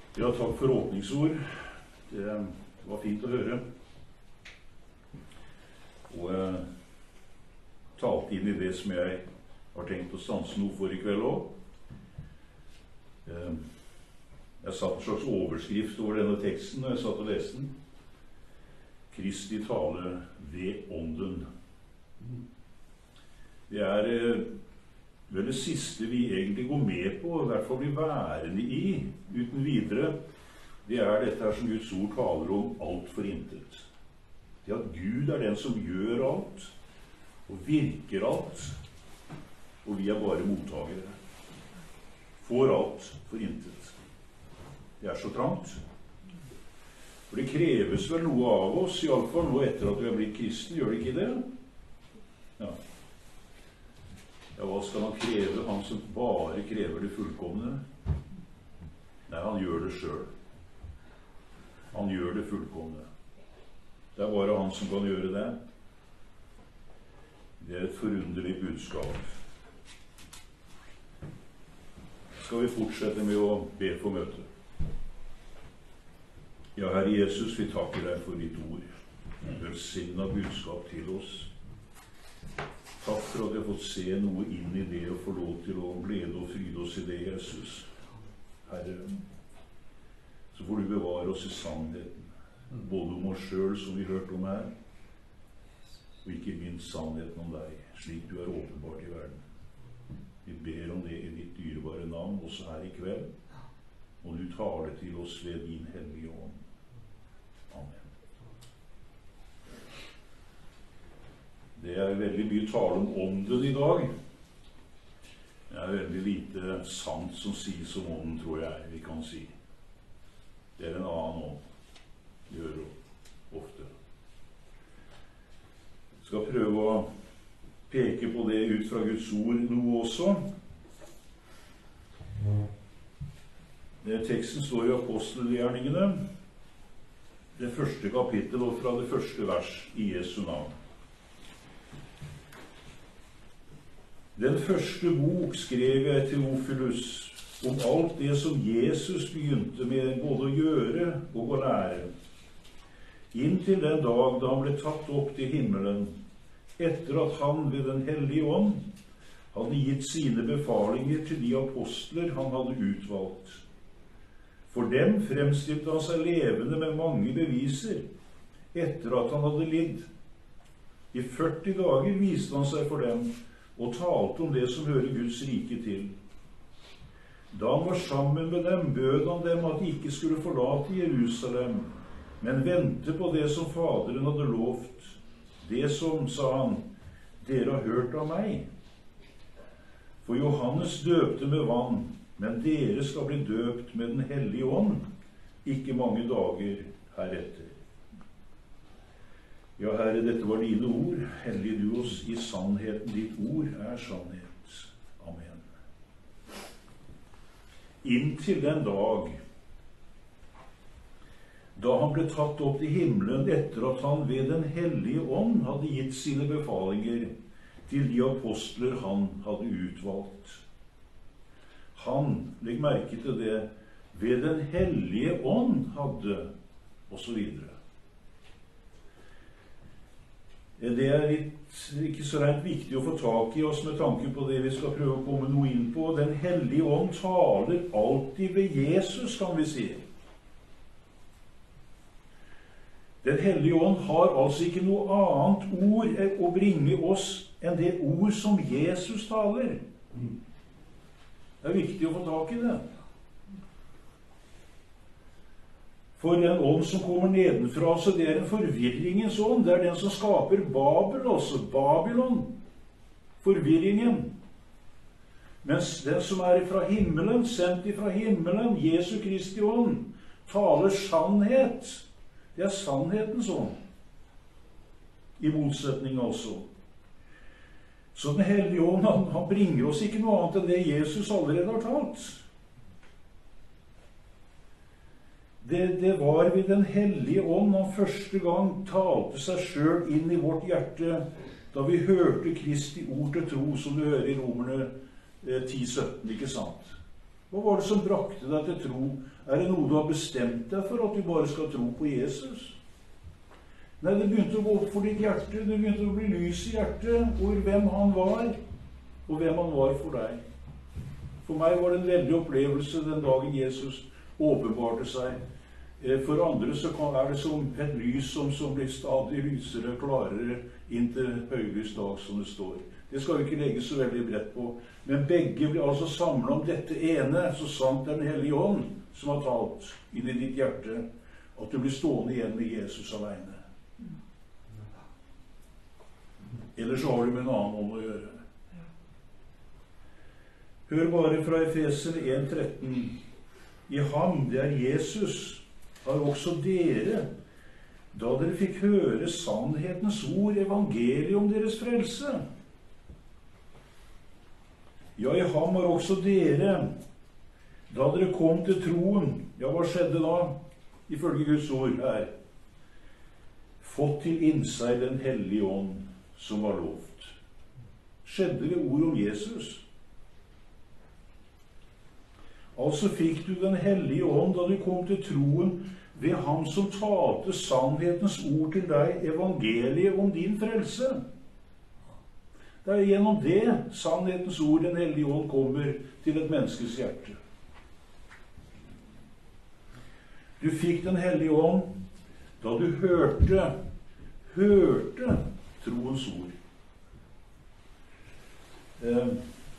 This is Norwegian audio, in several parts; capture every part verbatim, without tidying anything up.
Ja, takk for åpningsord. Det var fint å høre. Og eh, talte inn i det som jeg har tenkt å stanse noe for i kveld også. Eh, jeg satt en slags overskrift over denne teksten når jeg satt og leste den. Kristi tale ved ånden. Det er eh, vel det siste vi egentlig går med på, i hvert fall blir værende i, uten videre. Det er dette her som Guds ord taler om alt for intet. Det at Gud er den som gjør alt, og virker alt, og vi er bare mottagere. Får alt for intet. Det er så trangt. For det kreves vel noe av oss, i alle fall nå etter at vi har blitt kristne, gjør det ikke det? Ja. Ja, hva skal han kreve, han som bare krever det fullkomne? Nei, han gjør det selv. Han gjør det fullkomne. Det er bare han som kan gjøre det. Det er et forunderlig budskap. Skal vi fortsette med å be for møtet? Ja, Herre Jesus, vi takker deg for ditt ord. Velsignet budskap til oss. Takk for at jeg har fått se noe inn i det og få lov til å glede og fryde oss i det, Jesus. Herre, så får du bevare oss i sannheten, både om oss selv, som vi hørte om her, og ikke minst sannheten om deg, slik du er åpenbart i verden. Vi ber om det i ditt dyrebare navn, også her i kveld, og du taler til oss ved din hellige ånd. Amen. Det er veldig mye tale om ånden i dag. Det er veldig lite sant som sies om ånden, tror jeg vi kan si. Det er en annen ånd. Det gjør det ofte. Jeg skal prøve å peke på det ut fra Guds ord noe også. Det, teksten står i apostelgjerningene, det første kapittel og fra det første vers i Jesu navn. Den første bok skrev jeg til Teofilus om alt det som Jesus begynte med både å gjøre og å lære, inntil den dag da han ble tatt opp til himmelen, etter at han ved den hellige ånd hadde gitt sine befalinger til de apostler han hadde utvalgt. For dem fremstilte han seg levende med mange beviser, etter at han hadde lidd. I førti dager viste han seg for dem, og talte om det som hører Guds rike til. Da han var sammen med dem, bød han dem at de ikke skulle forlate Jerusalem, men vente på det som Faderen hadde lovt. Det som, sa han, dere har hørt av meg. For Johannes døpte med vann, men dere skal bli døpt med den hellige ånd, ikke mange dager heretter. Ja, Herre, dette var dine ord. Hellige du oss i sannheten. Ditt ord er sannhet. Amen. Inntil den dag da han ble tatt opp til himmelen etter at han ved den hellige ånd hadde gitt sine befalinger til de apostler han hadde utvalgt. Han, legg merke til det, ved den hellige ånd hadde, og så videre. Det er litt, ikke så rent viktig å få tak i oss med tanke på det vi skal prøve å komme noe inn på. Den hellige ånd taler alltid ved Jesus, kan vi si. Den hellige ånd har altså ikke noe annet ord å bringe oss enn det ord som Jesus taler. Det er viktig å få tak i det. For den ånd som kommer nedenfra, så det er en forvirringens ånd. Det er den som skaper Babel også, Babylon. Forvirringen. Mens den som er fra himmelen, sendt fra himmelen, Jesu Kristi ånd, taler sannhet. Det er sannhetens ånd. I motsetning altså. Så den hellige ånd, han, han bringer oss ikke noe annet enn det Jesus allerede har talt. Det, det var ved den hellige ånd han første gang talte seg selv inn i vårt hjerte, da vi hørte Kristi ord til tro, som du hører i Romerne ti sytten, ikke sant? Hva var det som brakte deg til tro? Er det noe du har bestemt deg for, at du bare skal tro på Jesus? Nei, det begynte å gå opp for ditt hjerte. Det begynte å bli lys i hjertet over hvem han var, og hvem han var for deg. For meg var det en veldig opplevelse den dagen Jesus åpenbarte seg. For andre så er det som et lys som, som blir stadig lysere, klarere, inntil høylys dag, som det står. Det skal vi ikke legge så veldig bredt på. Men begge blir altså samlet om dette ene, så sant er den hellige ånd som har talt inn i ditt hjerte, at du blir stående igjen med Jesus alene. Ellers har du med en annen ånd å gjøre. Hør bare fra Efeserne en tretten. I ham, det er Jesus, har også dere, da dere fikk høre sannhetens ord, evangeliet om deres frelse. Ja, i ham har også dere, da dere kom til troen, ja, hva skjedde da, ifølge Guds ord her? Fått til innseg den hellige ånd som var lovt. Skjedde det ord om Jesus? Altså fikk du den hellige ånd da du kom til troen ved ham som talte sannhetens ord til deg, evangeliet om din frelse. Det er gjennom det sannhetens ord, den hellige ånd, kommer til et menneskes hjerte. Du fikk den hellige ånd da du hørte, hørte troens ord. Eh,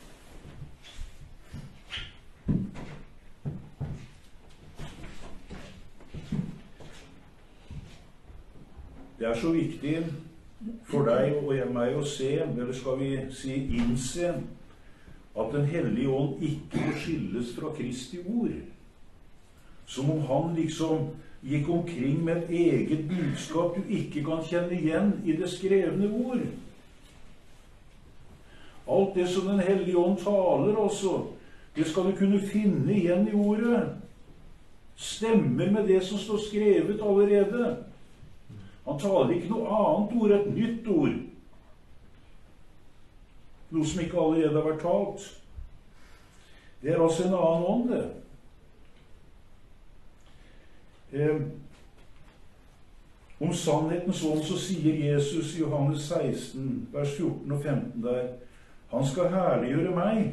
Det er så viktig for deg og meg å se, eller skal vi si innse, at den hellige ånd ikke skilles fra Kristi ord. Som om han liksom gikk omkring med et eget budskap du ikke kan kjenne igjen i det skrevne ord. Alt det som den hellige ånd taler, altså, det skal du kunne finne igjen i ordet. Stemmer med det som står skrevet allerede. Han taler ikke noe annet ord, et nytt ord. Noe som ikke allerede har vært talt. Det er altså en annen ånd, det. Eh, om sannhetens ånd så sier Jesus i Johannes seksten, vers fjorten og femten der, han skal herliggjøre meg.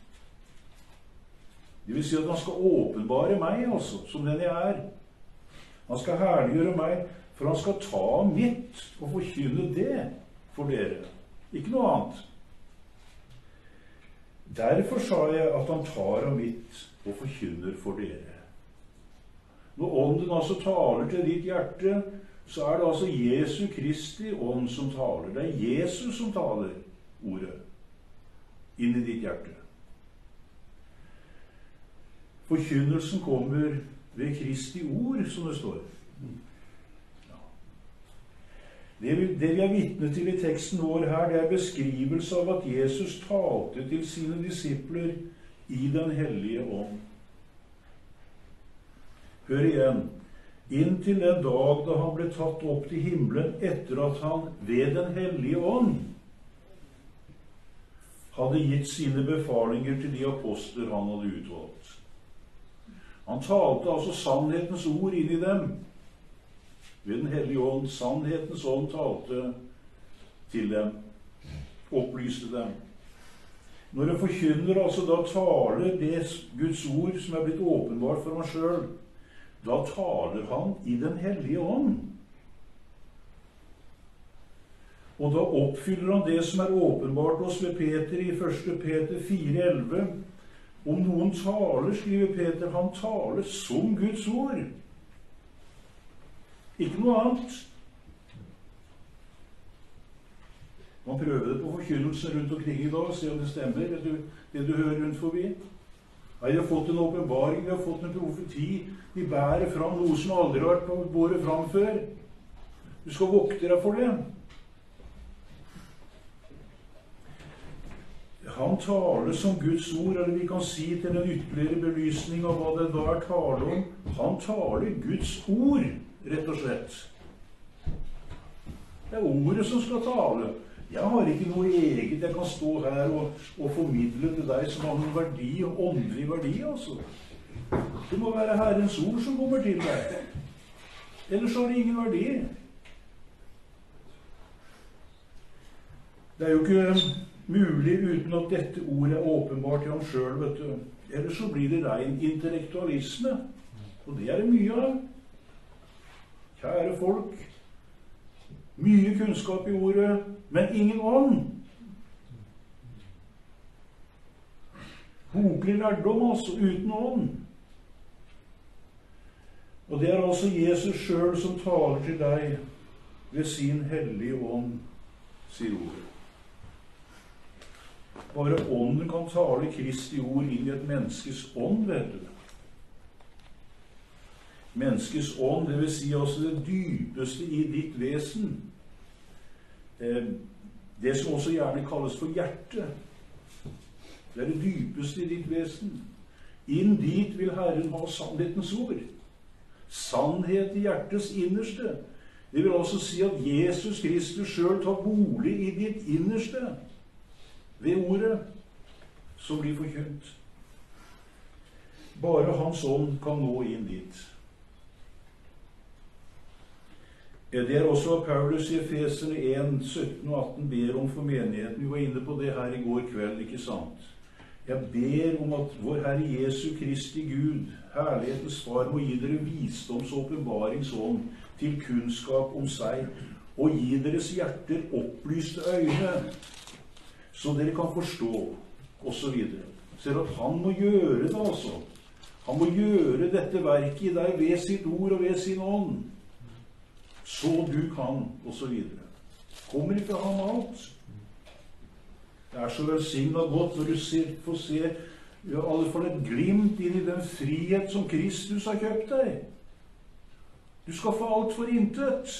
Det vil si at han skal åpenbare meg, altså, som den jeg er. Han skal herliggjøre meg, for han skal ta mitt og forkynne det for dere. Ikke noe annet. Derfor sa jeg at han tar av mitt og forkynner for dere. Når ånden altså taler til ditt hjerte, så er det altså Jesu Kristi ånd som taler. Det er Jesus som taler ordet inn i ditt hjerte. Forkynnelsen kommer ved Kristi ord, som det står. Det vi, det vi er vitne til i teksten vår her, det er beskrivelse av at Jesus talte til sine disipler i den hellige ånd. Hør igjen. Inntil den dag da han ble tatt opp til himmelen etter at han ved den hellige ånd hadde gitt sine befalinger til de apostler han hadde utvalgt. Han talte altså sannhetens ord inn i dem. Ved den hellige ånd, sannhetens ånd talte til dem, opplyste dem. Når det forkynner, altså da taler det Guds ord som er blitt åpenbart for ham selv, da taler han i den hellige ånd. Og da oppfyller han det som er åpenbart hos ved Peter i første Peter fire elleve. Om noen taler, skriver Peter, han taler som Guds ord. Ikke noe annet. Man prøver det på forkynnelsen rundt omkring i dag, se om det stemmer, det du, det du hører rundt forbi. Ja, de har fått en åpenbaring, de har fått en profeti, de bærer fram noe som aldri har vært båret fram før. Du skal vokte deg for det. Han taler som Guds ord, eller vi kan si til en ytterligere belysning av hva det da er tale om. Han taler Guds ord, rett og slett. Det er ordet som skal tale. Jeg har ikke noe eget jeg kan stå her og, og formidle til deg som har noen verdi, åndelig verdi, altså. Det må være Herrens ord som kommer til deg. Ellers har det ingen verdi. Det er jo ikke mulig uten at dette ordet er åpenbart til ham selv, vet du. Ellers så blir det ren intellektualisme. Og det er det mye av. Kjære folk, mye kunnskap i ordet, men ingen ånd. Boklig lærdom, altså, uten ånd. Og det er altså Jesus selv som taler til deg ved sin hellige ånd, sier ordet. Bare ånden kan tale Kristi ord inn i et menneskes ånd, vet du. Menneskets ånd, det vil si altså det dypeste i ditt vesen. Det som også gjerne kalles for hjerte. Det er det dypeste i ditt vesen. Inn dit vil Herren ha sannhetens ord. Sannhet i hjertets innerste. Det vil altså si at Jesus Kristus selv tar bolig i ditt innerste ved ordet som blir forkynt. Bare Hans ånd kan nå inn dit. Det er også hva Paulus i Efeserne en, sytten og atten ber om for menigheten. Vi var inne på det her i går kveld, ikke sant? Jeg ber om at vår Herre Jesu Kristi Gud, herlighetens Far, må gi dere visdoms- og åpenbaringsånd til kunnskap om seg, og gi deres hjerter opplyste øyne, så dere kan forstå, og så videre. Ser at han må gjøre det, altså. Han må gjøre dette verket i deg ved sitt ord og ved sin ånd. Så du kan, og så videre. Kommer ikke han alt? Det er så velsignet godt når du ser, får se i alle fall et glimt inn i den frihet som Kristus har kjøpt deg. Du skal få alt for intet.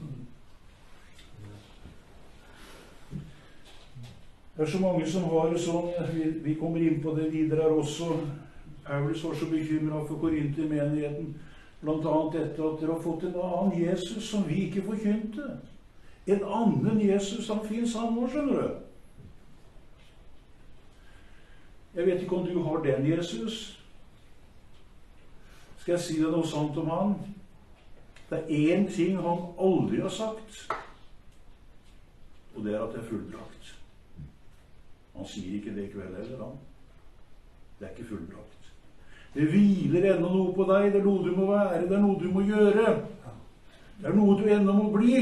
Det er så mange som har det sånn, vi, vi kommer inn på det videre her også. Paulus var så bekymret for Korinter-menigheten, blant annet dette at dere har fått en annen Jesus som vi ikke forkynte. En annen Jesus, han finnes han nå, skjønner du. Jeg vet ikke om du har den Jesus. Skal jeg si deg noe sant om han? Det er én ting han aldri har sagt, og det er at det er fullbrakt. Han sier ikke det i kveld heller, han. Det er ikke fullbrakt. Det hviler ennå noe på deg, det er noe du må være, det er noe du må gjøre. Det er noe du ennå må bli.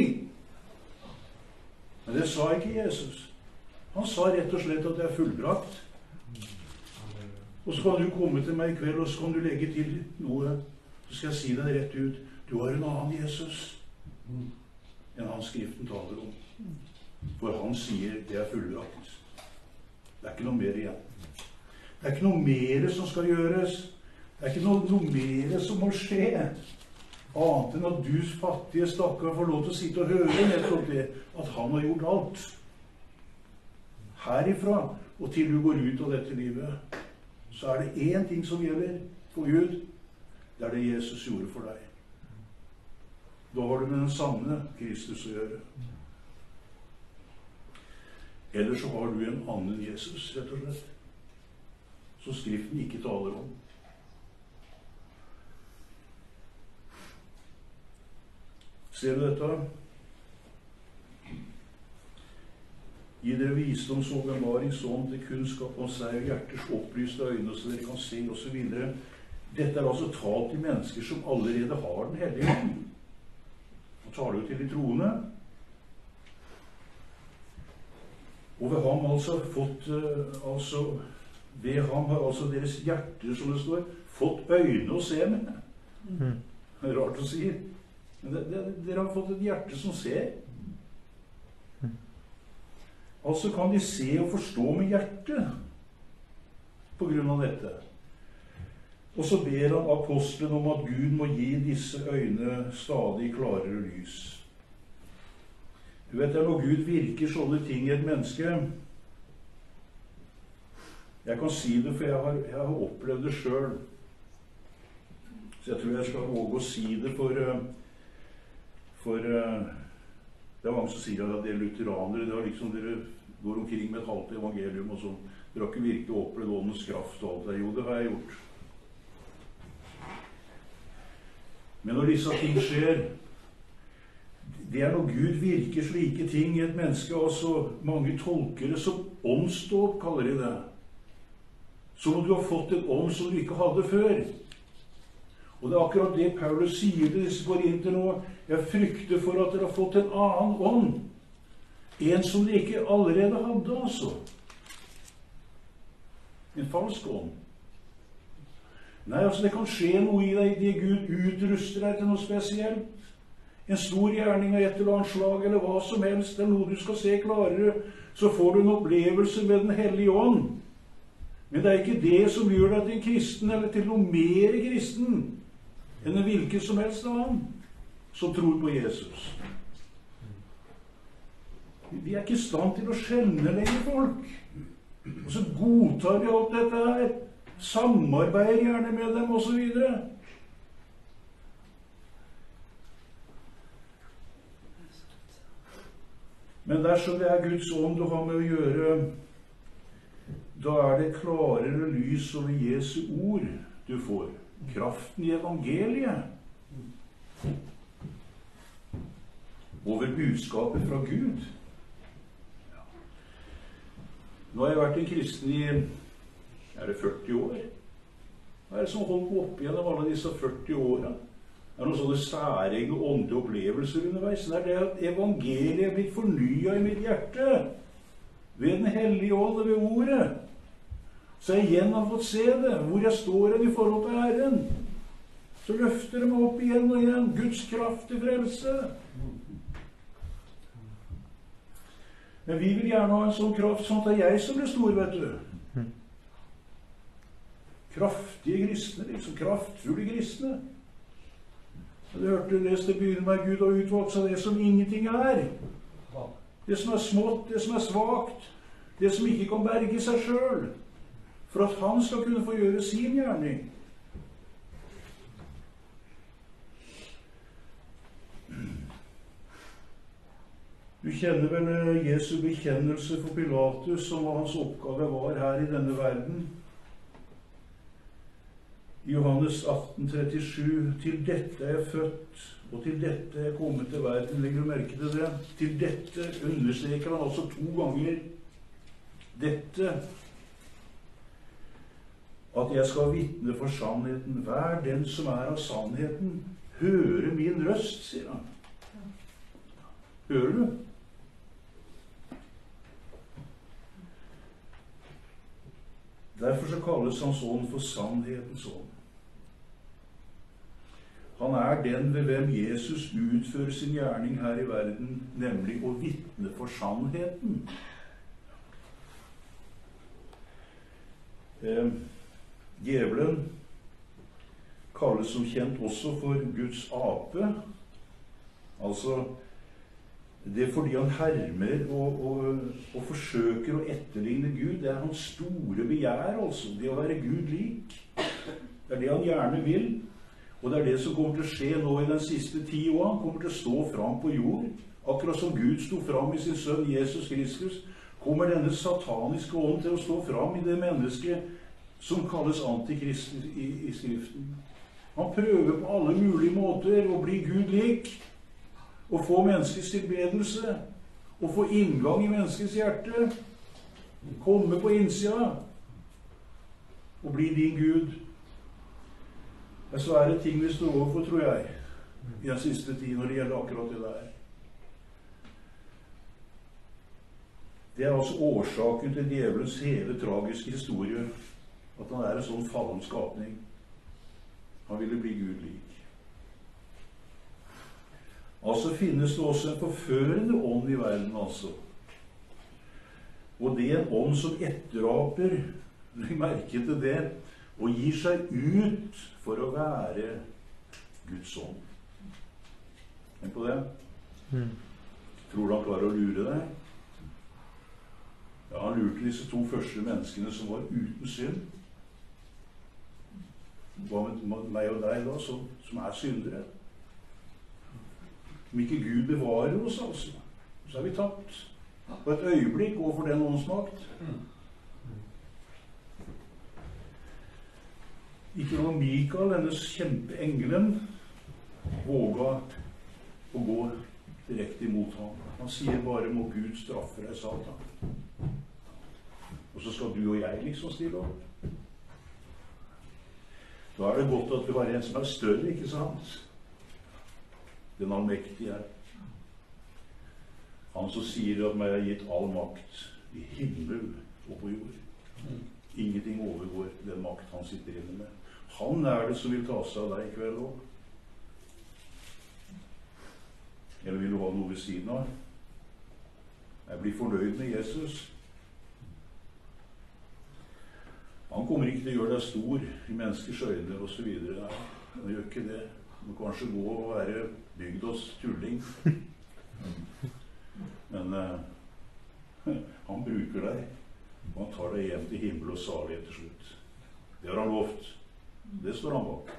Men det sa ikke Jesus. Han sa rett og slett at det er fullbrakt. Og så kan du komme til meg i kveld, og så kan du legge til noe. Så skal jeg si deg rett ut. Du har en annen Jesus enn han Skriften taler om. For han sier det er fullbrakt. Det er ikke noe mer igjen. Det er ikke noe mer som skal gjøres. Det er ikke noe, noe mer som må skje. Annet enn at du fattige stakkar får lov til å sitte og høre nettopp det, at han har gjort alt. Herifra og til du går ut av dette livet, så er det én ting som gjelder for Gud. Det er det Jesus gjorde for deg. Da har du med den sanne Kristus å gjøre. Eller så har du en annen Jesus, rett og slett, som Skriften ikke taler om. Ser du dette? Gi dere visdoms- og åpenbaringsånd til kunnskap om seg og hjerters opplyste øyne, så dere kan se, og så videre. Dette er altså talt til mennesker som allerede har den hellige ånd. Nå taler du til de troende. Og ved ham altså fått, altså, ved ham har altså deres hjerter, som det står, fått øyne å se med. Mm. Det er rart å si. Men det, det, dere har fått et hjerte som ser. Altså kan de se og forstå med hjertet på grunn av dette. Og så ber han apostelen om at Gud må gi disse øyne stadig klarere lys. Du vet, det er når Gud virker sånne ting i et menneske. Jeg kan si det, for jeg har, jeg har opplevd det selv. Så jeg tror jeg skal våge å si det for, for Det er mange som sier at dere lutheranere, det er liksom dere går omkring med et halvt evangelium og sånn. Dere har ikke virkelig opplevd åndens kraft og alt det. Jo, det har jeg gjort. Men når disse ting skjer, det er når Gud virker slike ting i et menneske, altså mange tolker det som åndsdåp, kaller de det. Så må du ha fått en ånd som du ikke hadde før. Og det er akkurat det Paulus sier til disse korinter nå. Jeg frykter for at dere har fått en annen ånd. En som dere ikke allerede hadde, altså. En falsk ånd. Nei, altså det kan skje noe i deg, det Gud utruster deg til noe spesielt. En stor gjerning av et eller annet slag, eller hva som helst, eller noe du skal se klarere, så får du en opplevelse med Den hellige ånd. Men det er ikke det som gjør deg til en kristen, eller til noe mer kristen, enn en hvilken som helst annen som tror på Jesus. Vi er ikke i stand til å skjønne lenger folk. Og så godtar vi alt dette her, samarbeider gjerne med dem, og så videre. Men dersom det er Guds ånd du har med å gjøre, da er det klarere lys over Jesu ord du får. Kraften i evangeliet. Over budskapet fra Gud. Nå har jeg vært en kristen i er det førti år. Hva er det som har holdt på opp igjennom alle disse førti årene? Det er noen sånne særegne åndelige opplevelser underveis. Det er det at evangeliet er blitt fornyet i mitt hjerte ved Den hellige ånd og ved ordet. Så jeg igjen har fått se det, hvor jeg står i forhold til Herren. Så løfter det meg opp igjen og igjen. Guds kraft til frelse. Men vi vil gjerne ha en sånn kraft, sånn at det er jeg som blir stor, vet du. Kraftige kristne, liksom. Kraftfulle kristne. Du hørte lest det begynner med Gud og utvalgt seg det som ingenting er. Det som er smått, det som er svagt. Det som ikke kan berge seg selv. For at han skal kunne få gjøre sin gjerning. Du kjenner vel Jesu bekjennelse for Pilatus, som hva hans oppgave var her i denne verden. I Johannes atten trettisju, til dette er jeg født, og til dette er jeg kommet til verden. Legger du merke til det? Til dette understreker han altså to ganger. Dette, at jeg skal vitne for sannheten. Hver den som er av sannheten, høre min røst, sier han. Hører du? Derfor så kalles hans ånd for sannhetens ånd. Han er den ved hvem Jesus utfører sin gjerning her i verden, nemlig å vitne for sannheten. Eh, Djevelen kalles som kjent også for Guds ape. Altså, det er fordi han hermer og, og, og forsøker å etterligne Gud. Det er hans store begjær, altså. Det å være Gud lik. Det er det han gjerne vil. Og det er det som kommer til å skje nå i den siste tid også. Han kommer til å stå fram på jord. Akkurat som Gud sto fram i sin sønn Jesus Kristus, kommer denne sataniske ånd til å stå fram i det mennesket som kalles antikrist i, i Skriften. Han prøver på alle mulige måter å bli Gud lik. Å få menneskets tilbedelse, å få inngang i menneskets hjerte, komme på innsida, og bli din Gud. Det er svære ting vi står overfor, tror jeg, i den siste tid når det gjelder akkurat det der. Det er altså årsaken til djevelens hele tragiske historie, at han er en sånn fallen skapning. Han ville bli Gud lik. Altså finnes det også en forførende ånd i verden, altså. Og det er en ånd som etteraper, legg merke til det, og gir seg ut for å være Guds ånd. Tenk på det. Mm. Tror du han klarer å lure deg? Ja, han lurte disse to første menneskene som var uten synd. Hva med meg og deg da, som, som er syndere? Om ikke Gud bevarer oss, altså. så er vi tapt. På et øyeblikk overfor den åndsmakt. Ikke noe Mikael, denne kjempeengelen, våga å gå direkte imot ham. Han sier bare, må Gud straffe deg, Satan. Og så skal du og jeg liksom stille opp. Da er det godt at vi har en som er større, ikke sant? Den allmektige er. Han som sier at meg er gitt all makt i himmel og på jord. Ingenting overgår den makt han sitter inne med. Han er det som vil ta seg av deg i kveld også. Eller vil du ha noe ved siden av? Jeg blir fornøyd med Jesus. Han kommer ikke til å gjøre deg stor i menneskers øyne og så videre. Nei, han gjør ikke det. Du må kanskje gå og være bygdas tulling. Men uh, han bruker deg, og han tar deg hjem til himmel og salighet til slutt. Det har han lovt. Det står han bak.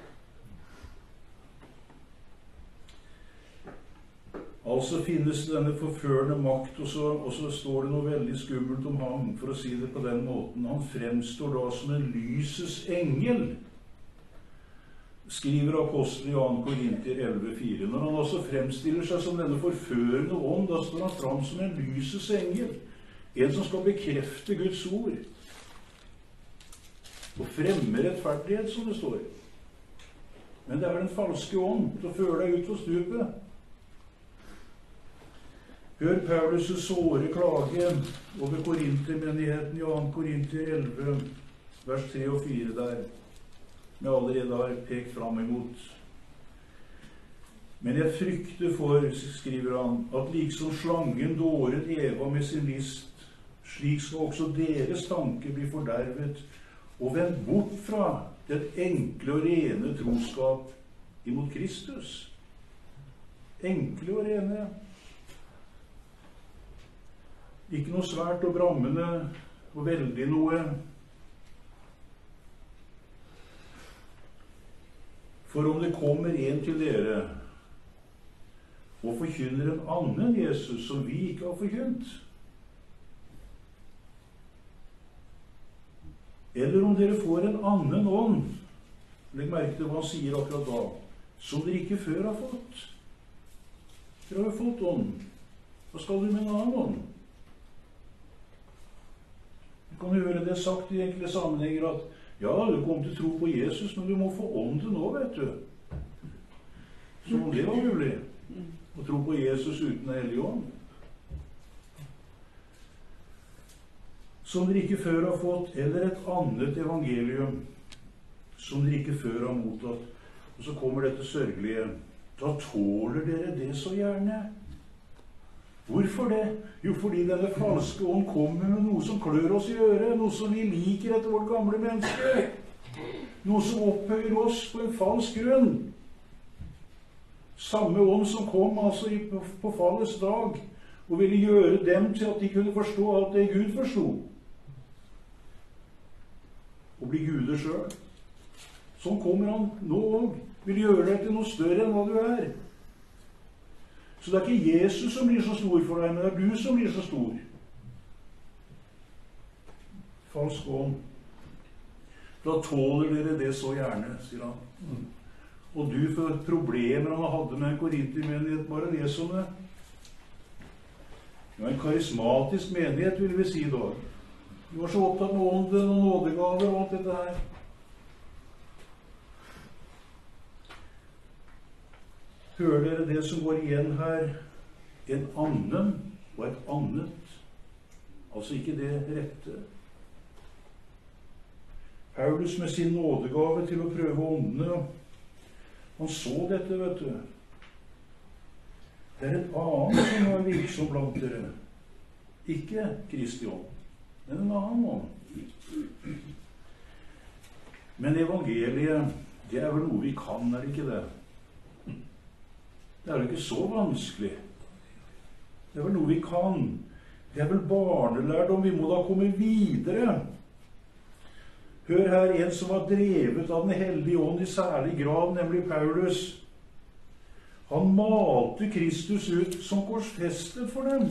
Altså finnes det denne forførende makt, og så, og så står det noe veldig skummelt om ham, for å si det på den måten. Han fremstår da som en lysets engel, skriver apostelen i andre Korinter elleve fire. Når han også fremstiller seg som denne forførende ånd, da står han fram som en lysets engel, en som skal bekrefte Guds ord, og fremme rettferdighet, som det står. Men det er den falske ånd til å føre deg ut på stupet. Hør Paulus' såre klage over Korintermenigheten i andre Korinter elleve, vers tre og fire der, vi allerede har pekt frem imot. Men jeg frykter for, skriver han, at liksom slangen dåret Eva med sin list, slik skal også deres tanke bli fordervet, og vendt bort fra den enkle og rene troskap imot Kristus. Enkle og rene. Ikke noe svært og brammende og veldig noe. For om det kommer en til dere og forkynner en annen Jesus som vi ikke har forkynt, eller om dere får en annen ånd, legg merke til hva han sier akkurat da, som dere ikke før har fått. Dere har fått ånd. Hva skal du med en annen ånd? Du kan høre det sagt i enkle sammenhenger at ja, du kommer til å tro på Jesus, men du må få ånden nå, vet du. Som om det var mulig å tro på Jesus uten en hellig ånd. Som dere ikke før har fått, eller et annet evangelium som dere ikke før har mottatt. Og så kommer dette sørgelige. Da tåler dere det så gjerne. Hvorfor det? Jo, fordi denne falske ånd kommer med noe som klør oss i øret, noe som vi liker etter vårt gamle menneske, noe som opphøyer oss på en falsk grunn. Samme ånd som kom altså på, på fallets dag, og ville gjøre dem til at de kunne forstå alt det Gud forstod. Og bli guder selv. Sånn kommer han nå og vil gjøre deg til noe større enn hva du er. Så det er ikke Jesus som blir så stor for deg, men det er du som blir så stor. Falsk ånd. Da tåler dere det så gjerne, sier han. Og du, for problemer han hadde med en korintermenighet, bare les om det. Det var en karismatisk menighet, vil vi si da. De var så opptatt med ånden og nådegaver og alt dette her. Hører dere det som går igjen her? En annen og et annet. Altså ikke det rette. Paulus med sin nådegave til å prøve åndene, han så dette, vet du. Det er et annet som er virksom blant dere. Ikke Kristi ånd, men en annen ånd. Men evangeliet, det er vel noe vi kan, er det ikke det? Det er jo ikke så vanskelig. Det er vel noe vi kan. Det er vel barnelærdom. Vi må da komme videre. Hør her, en som var drevet av den hellige ånd i særlig grad, nemlig Paulus. Han malte Kristus ut som korsfestet for dem.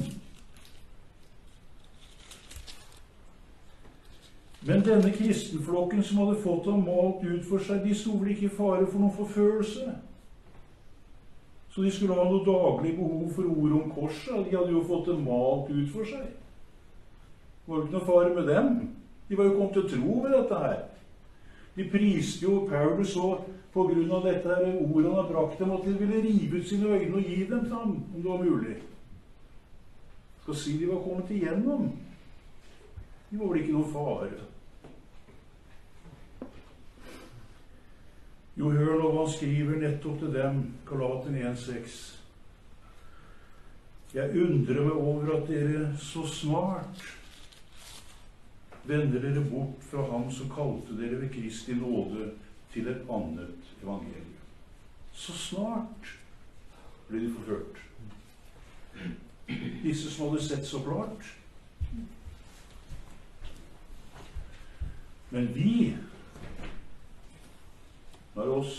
Men denne kristenflokken som hadde fått ham malt ut for seg, de sto vel ikke i fare for noen forfølelse. Så de skulle ha noe daglig behov for ord om korset. De hadde jo fått det malt ut for seg. Det var jo ikke noe fare med dem. De var jo kommet til å tro ved dette her. De priste jo Paulus og på grunn av dette her ordet han har brakt dem, at de ville rive ut sine øyne og gi dem til ham, om det var mulig. Skal si de var kommet igjennom. De var vel ikke noe fare. Jo, hør nå hva han skriver nettopp til dem, Galaterne en seks. Jeg undrer meg over at dere så smart vender dere bort fra ham som kalte dere ved Kristi nåde til et annet evangelium. Så snart ble de forført. Disse som hadde sett så klart. Men vi, det er oss,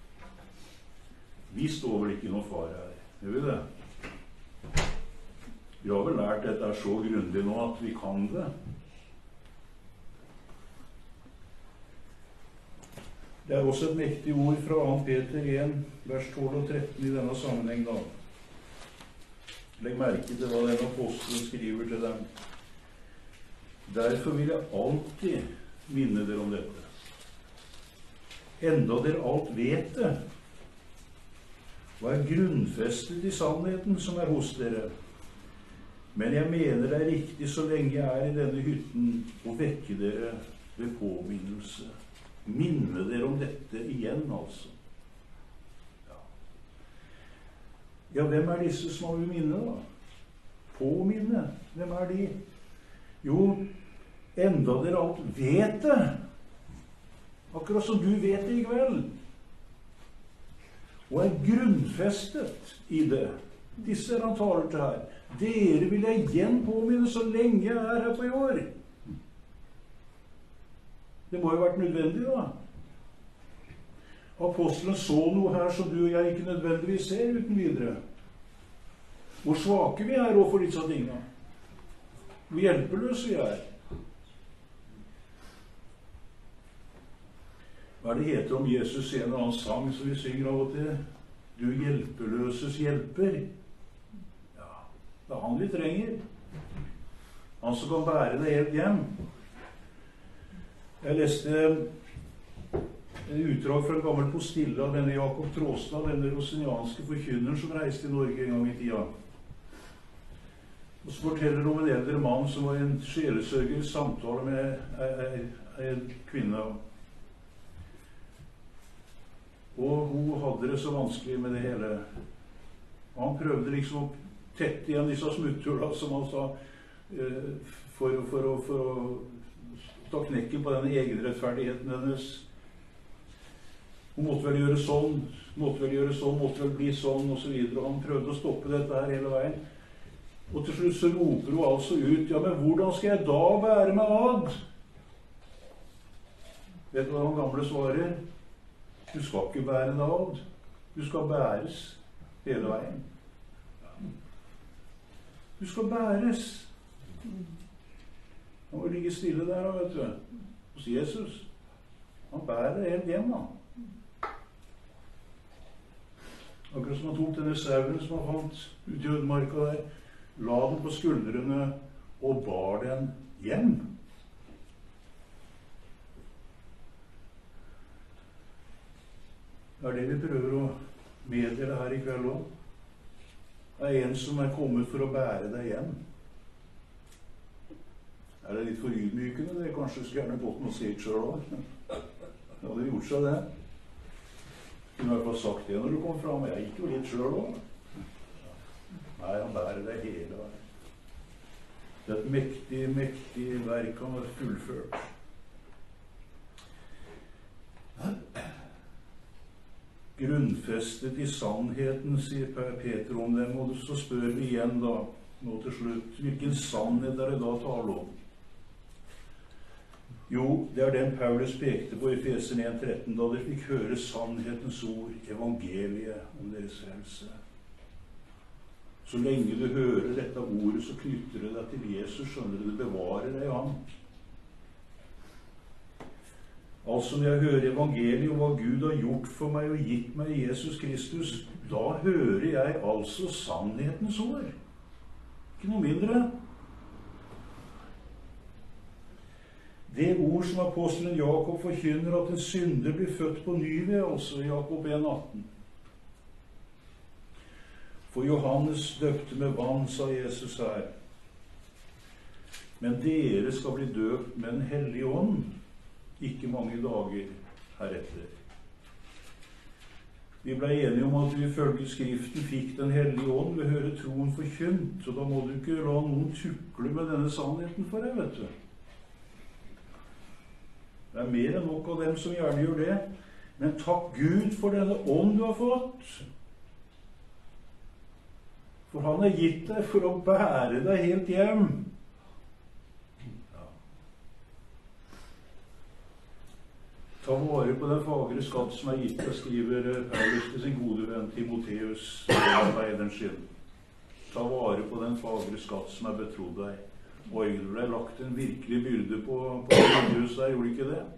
vi står vel ikke noe fare her, gjør vi det? Vi har vel lært dette så grundig nå at vi kan det. Det er også et mektig ord fra annet Peter en, vers tolv og tretten i denne sammenheng da. Legg merke til hva denne apostelen skriver til dem. Derfor vil jeg alltid minne dere om dette. Enda dere alt vet det, og er grunnfestet i sannheten som er hos dere. Men jeg mener det er riktig så lenge jeg er i denne hytten å vekke dere ved påminnelse. Minne dere om dette igjen, altså. Ja, ja hvem er disse som har minne, da? Påminne. Hvem er de? Jo, enda dere alt vet det. Akkurat som du vet det i kveld. Og er grunnfestet i det. Disse er han taler til her. Dere vil jeg igjen påminne så lenge jeg er her på jord. Det må jo ha vært nødvendig, da. Apostelen så noe her som du og jeg ikke nødvendigvis ser uten videre. Hvor svake vi er overfor disse tingene. Hvor hjelpeløse vi er. Hva er det heter om Jesus i en eller annen sang som vi synger av og til? Du hjelpeløses hjelper. Ja, det er han vi trenger. Han som kan bære deg helt hjem. Jeg leste en utdrag fra en gammel postille av denne Jakob Tråstad, denne rosinianske forkynneren som reiste i Norge en gang i tida. Og så forteller om en eldre mann som var en sjelesørger i samtale med en kvinne. Og hun hadde det så vanskelig med det hele. Og han prøvde liksom å tette igjen disse smutthulla, som han sa, for, for, for, for å ta knekken på denne egenrettferdigheten hennes. Hun måtte vel gjøre sånn, måtte vel gjøre sånn, måtte vel bli sånn, og så videre. Og han prøvde å stoppe dette her hele veien. Og til slutt så roper hun altså ut, ja, men hvordan skal jeg da bære meg ad? Vet du hva han gamle svarer? Du skal ikke bære deg ad. Du skal bæres hele veien. Du skal bæres. Han må ligge stille der, vet du, hos Jesus. Han bærer det helt hjem, da. Akkurat som han tok denne sauen som han fant ut i ødemarka der, la den på skuldrene og bar den hjem. Det er det vi prøver å meddele her i kveld også. Det er en som er kommet for å bære deg hjem. Er det litt for ydmykende? Det er kanskje så gjerne godt med å se ut selv også. Det hadde gjort seg det. Du kunne i hvert fall sagt det når du kom fram. Jeg gikk jo litt selv også. Nei, han bærer deg hele veien. Det er et mektig, mektig verk han har fullført. Grunnfestet i sannheten, sier Peter om dem, og så spør vi igjen da, nå til slutt, hvilken sannhet er det da tale om? Jo, det er den Paulus pekte på i Efeseren en tretten, da dere fikk høre sannhetens ord, evangeliet om deres frelse. Så lenge du hører dette ordet, så knytter det deg til Jesus, skjønner du, det bevarer deg i ham. Altså når jeg hører evangeliet om hva Gud har gjort for meg og gitt meg i Jesus Kristus, da hører jeg altså sannhetens ord. Ikke noe mindre. Det ord som apostelen Jakob forkynner at en synder blir født på ny ved, altså i Jakob en atten. For Johannes døpte med vann, sa Jesus her. Men dere skal bli døpt med en hellig ånd, ikke mange dager heretter. Vi ble enige om at vi ifølge Skriften fikk den hellige ånd ved å høre troen forkynt, og da må du ikke la noen tukle med denne sannheten for deg, vet du. Det er mer enn nok av dem som gjerne gjør det, men takk Gud for denne ånd du har fått. For han har gitt deg for å bære deg helt hjem. Ja. Ta vare på den fagre skatt som er gitt deg, skriver Paulus til sin gode venn Timotheus, arbeideren sin. Ta vare på den fagre skatt som er betrodd deg. Oi, det ble lagt en virkelig byrde på, på Timotheus der, gjorde ikke det?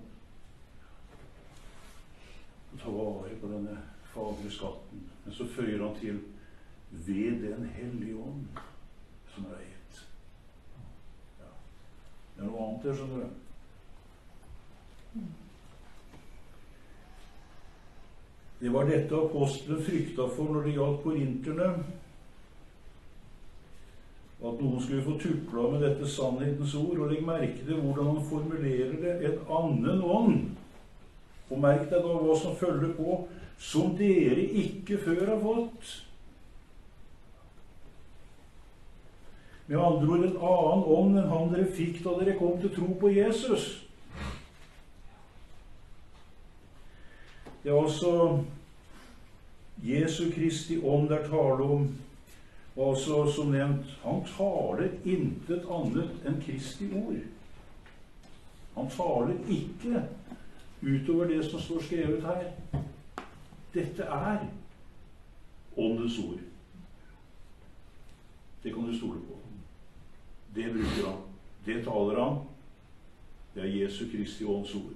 Ta vare på denne fagre skatten. Men så føyer han til ved den hellige ånd som er gitt. Ja. Det er noe annet der, skjønner du. Det var dette apostelen frykta for når det gjaldt korinterne. At noen skulle få tukla med dette sannhetens ord, og legg merke til hvordan han formulerer det, en annen ånd. Og merk deg da hva som følger på, som dere ikke før har fått. Med andre ord en annen ånd enn han dere fikk da dere kom til tro på Jesus. Det er altså Jesu Kristi ånd der tale om. Og altså, som nevnt, han taler intet annet enn Kristi ord. Han taler ikke utover det som står skrevet her. Dette er åndens ord. Det kan du stole på. Det bruker han. Det taler han. Det er Jesu Kristi ånds ord.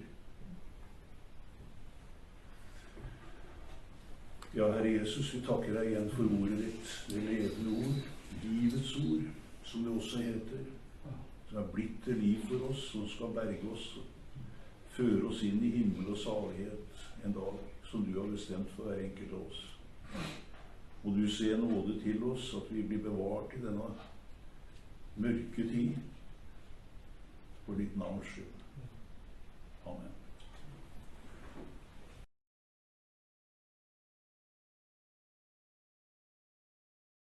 Ja, Herre Jesus, vi takker deg igjen for ordet ditt, det levende ord, livets ord, som det også heter, som er blitt til liv for oss, som skal berge oss, føre oss inn i himmel og salighet en dag, som du har bestemt for hver enkelt av oss. Og du ser nåde til oss, at vi blir bevart i denne mørke tid, for ditt navns skyld. Amen.